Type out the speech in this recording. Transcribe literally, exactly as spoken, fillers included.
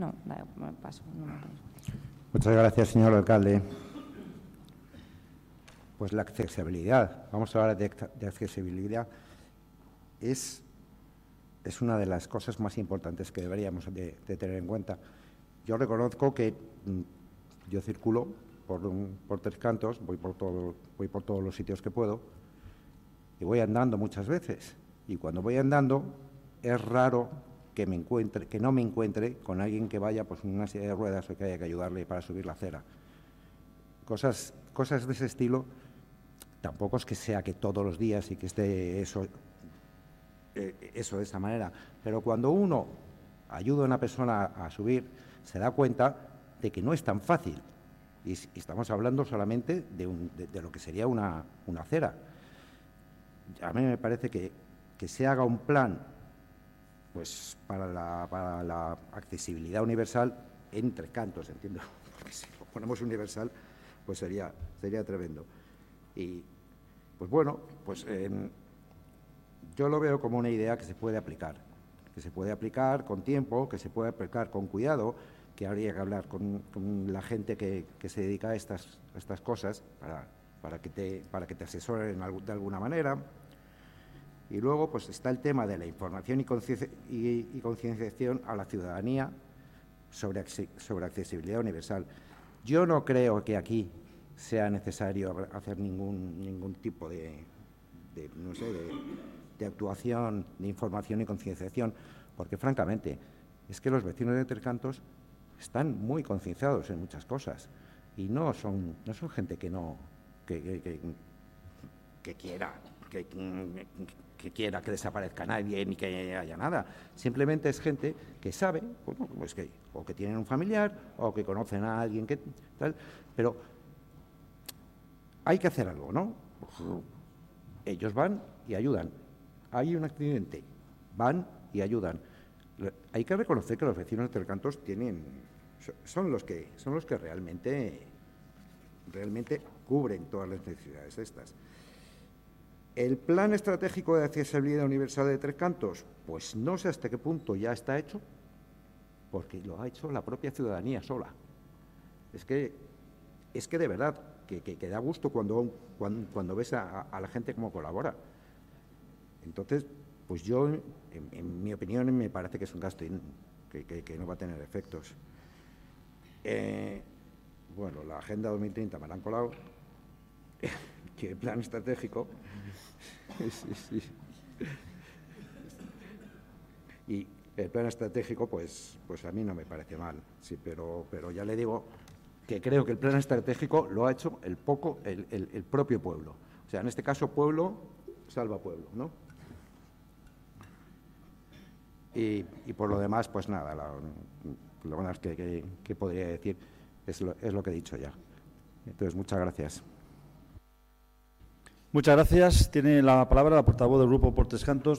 No, vale, me paso. No me paso. Muchas gracias, señor alcalde. Pues la accesibilidad, vamos a hablar de, de accesibilidad, es, es una de las cosas más importantes que deberíamos de, de tener en cuenta. Yo reconozco que mm, yo circulo por, un, por Tres Cantos, voy por, todo, voy por todos los sitios que puedo y voy andando muchas veces. Y cuando voy andando es raro que, me encuentre, que no me encuentre con alguien que vaya pues, en una silla de ruedas o que haya que ayudarle para subir la acera. Cosas, cosas de ese estilo. Tampoco es que sea que todos los días y que esté eso, eh, eso de esa manera, pero cuando uno ayuda a una persona a subir, se da cuenta de que no es tan fácil. Y, y estamos hablando solamente de, un, de, de lo que sería una, una acera. A mí me parece que, que se haga un plan pues, para, la, para la accesibilidad universal en Tres Cantos, entiendo, porque si lo ponemos universal, pues sería, sería tremendo. Y, pues bueno, pues eh, yo lo veo como una idea que se puede aplicar, que se puede aplicar con tiempo, que se puede aplicar con cuidado, que habría que hablar con, con la gente que, que se dedica a estas, a estas cosas para, para, que te, para que te asesoren de alguna manera. Y luego pues está el tema de la información y, y, y concienciación a la ciudadanía sobre, sobre accesibilidad universal. Yo no creo que aquí sea necesario hacer ningún, ningún tipo de, de, no sé, de, de actuación, de información y concienciación, porque francamente es que los vecinos de Tres Cantos están muy concienciados en muchas cosas y no son, no son gente que no que, que, que, que quiera que, que quiera que desaparezca nadie ni que haya nada. Simplemente es gente que sabe, bueno, pues que o que tienen un familiar o que conocen a alguien que tal, pero hay que hacer algo, ¿no? Ellos van y ayudan. Hay un accidente, van y ayudan. Hay que reconocer que los vecinos de Tres Cantos tienen, son los que, son los que realmente, realmente cubren todas las necesidades estas. ¿El plan estratégico de accesibilidad universal de Tres Cantos? Pues no sé hasta qué punto ya está hecho, porque lo ha hecho la propia ciudadanía sola. Es que, es que de verdad, que, que, que da gusto cuando, cuando, cuando ves a, a la gente cómo colabora. Entonces, pues yo, en, en mi opinión, me parece que es un gasto que, que, que no va a tener efectos. Eh, bueno, la Agenda dos mil treinta me la han colado, que el plan estratégico... sí, sí. Y el plan estratégico, pues, pues a mí no me parece mal, sí, pero, pero ya le digo que creo que el plan estratégico lo ha hecho el, poco, el, el, el propio pueblo. O sea, en este caso, pueblo salva pueblo, ¿no? Y, y por lo demás, pues nada, la, lo demás que, que, que podría decir es lo, es lo que he dicho ya. Entonces, muchas gracias. Muchas gracias. Tiene la palabra la portavoz del Grupo por Tres Cantos,